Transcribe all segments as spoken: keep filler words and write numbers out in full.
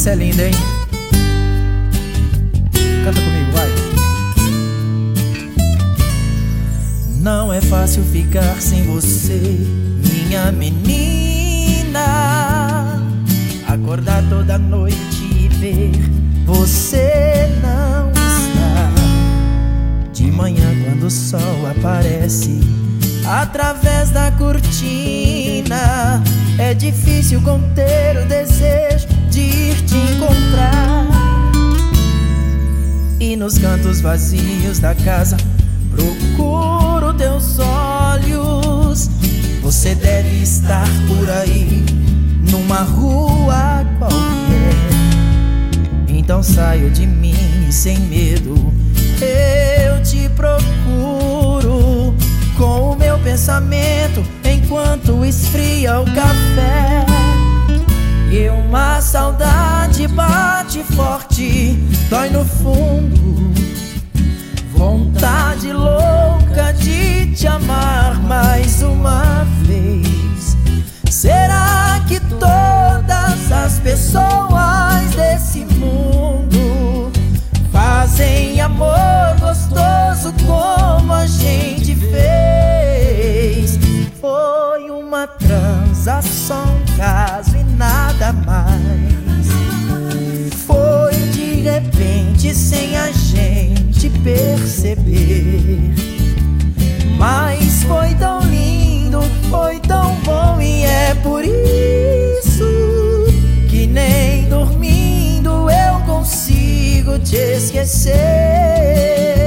Essa é linda, hein? Canta comigo, vai. Não é fácil ficar sem você, minha menina. Acordar toda noite e ver você não está. De manhã quando o sol aparece através da cortina, é difícil conter o desejo de ir te encontrar. E nos cantos vazios da casa procuro teus olhos. Você deve estar por aí, numa rua qualquer. Então saio de mim e sem medo eu te procuro, com o meu pensamento enquanto esfria o café. E uma saudade bate forte, dói no fundo, vontade louca de te amar mais uma vez. Será que todas as pessoas desse mundo fazem amor gostoso como a gente fez? Foi uma transação, um caso e nada mais. Foi de repente sem a gente perceber. Mas foi tão lindo, foi tão bom, e é por isso que nem dormindo eu consigo te esquecer.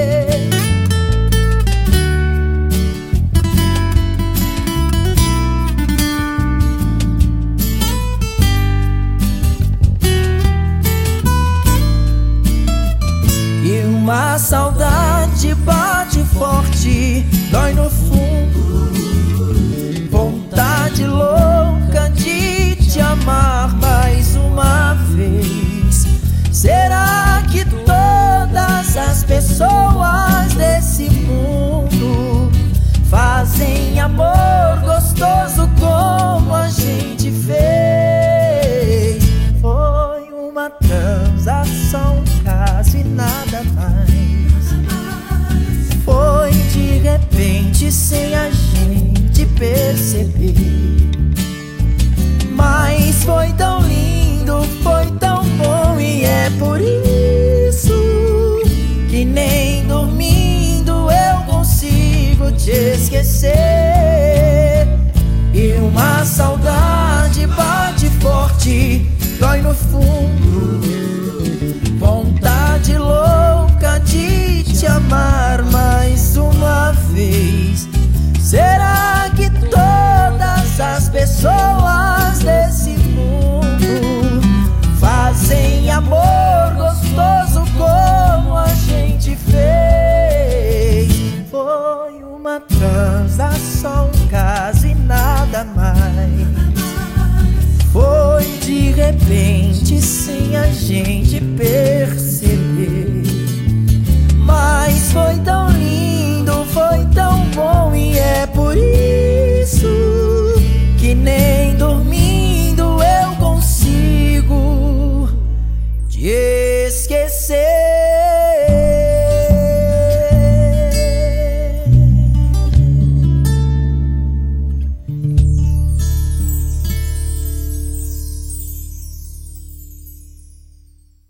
E uma saudade bate forte, dói no fundo, vontade louca de te amar mais uma vez. Será que todas as pessoas desse mundo fazem amor gostoso como a gente fez? Foi uma transação, um caso e nada mais. Foi de repente sem a gente perceber. Mas foi tão lindo, foi tão bom, e é por isso que nem dormindo eu consigo te esquecer. E uma saudade bate forte, dói no fundo, vontade louca de te amar mais uma vez. Será que todas as pessoas desse mundo fazem amor gostoso como a gente fez? Foi uma transação, um caso e nada mais. Foi de repente sem a gente perceber.